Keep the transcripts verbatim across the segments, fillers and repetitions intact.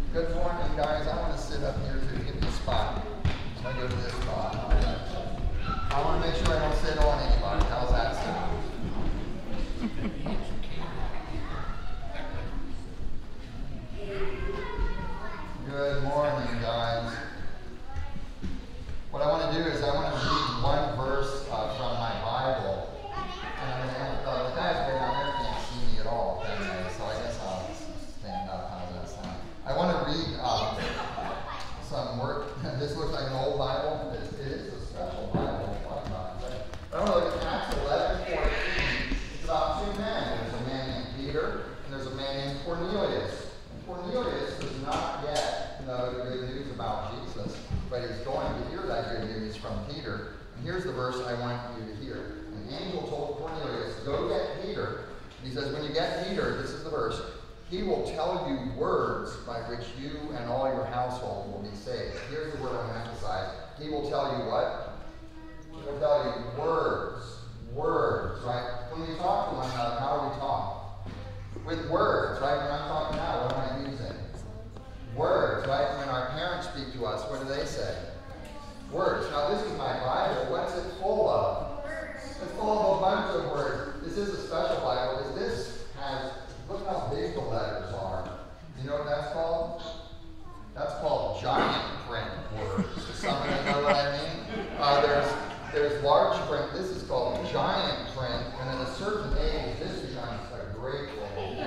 Good morning, guys. I want to sit up here too. Give me a spot. I'm going to go to this spot. I want to make sure I don't sit on anybody. How's that sound? Good morning, guys. What I want to do is I want to read one verse uh, from my Bible. And uh, the guys way down there can't see me at all, can they? So I guess I'll stand up. How's that sound? I want to read um, some work. This looks like an old Bible. It, it is a special Bible. I want to look at Acts eleven fourteen. It's about two men. There's a man named Peter, and there's a man named Cornelius. And Cornelius does not yet know the good news about Jesus, but he's going to hear that good news from Peter. And here's the verse I want you to hear. An angel told Cornelius, go get Peter. And he says, when you get Peter, this is the verse, he will tell you words by which you and all your household will be saved. Here's the word I'm going to emphasize. He will tell you what? He will tell you words. Words, right? When we talk to one another, how do we talk? With words, right? When I'm talking now, what am I using? Words, right? When our parents speak to us, what do they say? Words. Now, this is my Bible. What's it full of? It's full of a bunch of words. This is a special Bible because this has, look how big the letters are. You know what that's called? That's called giant print words. Does somebody know what I mean? Uh, there's, there's large print. This is called giant print. And at a certain age, this becomes a great thing.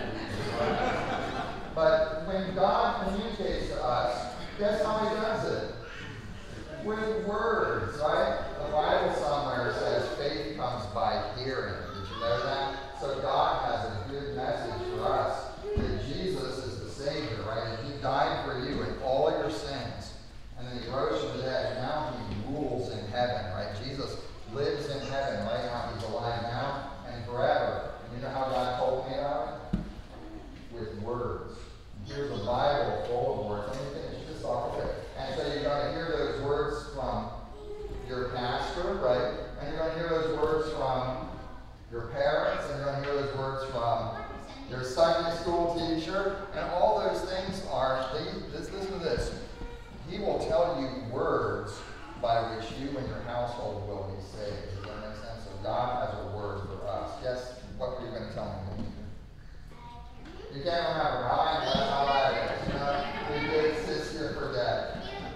But when God communicates to us, guess how he does it? With words, right? The Bible somewhere says faith comes by hearing. Did you know that? So God has a good message for us that Jesus is the Savior, right? And he died for you and all your sins. And then he rose from the dead. And now he rules in heaven, right? Jesus lives in heaven right now. He's alive now and forever. And you know how God told me about it? With words. Here's a Bible full of words. Let me finish this off with it. And so you're going to hear those words from your pastor, right? And you're going to hear those words from your parents, and you're going to hear those words from your Sunday school teacher, and all those things are, they, this, listen to this, he will tell you words by which you and your household will be saved. Does that make sense? So God has a word for us. Yes, what were you going to tell me? You can't remember, right? That's how that is. You know, we did this year forget.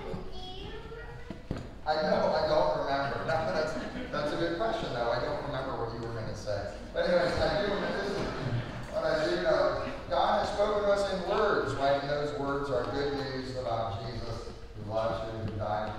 I know, I don't remember. No, that's, that's a good question, though. I don't remember what you were going to say. But anyways, I do remember this is what I do know. God has spoken to us in words, right? And those words are good news about Jesus who loves you, who died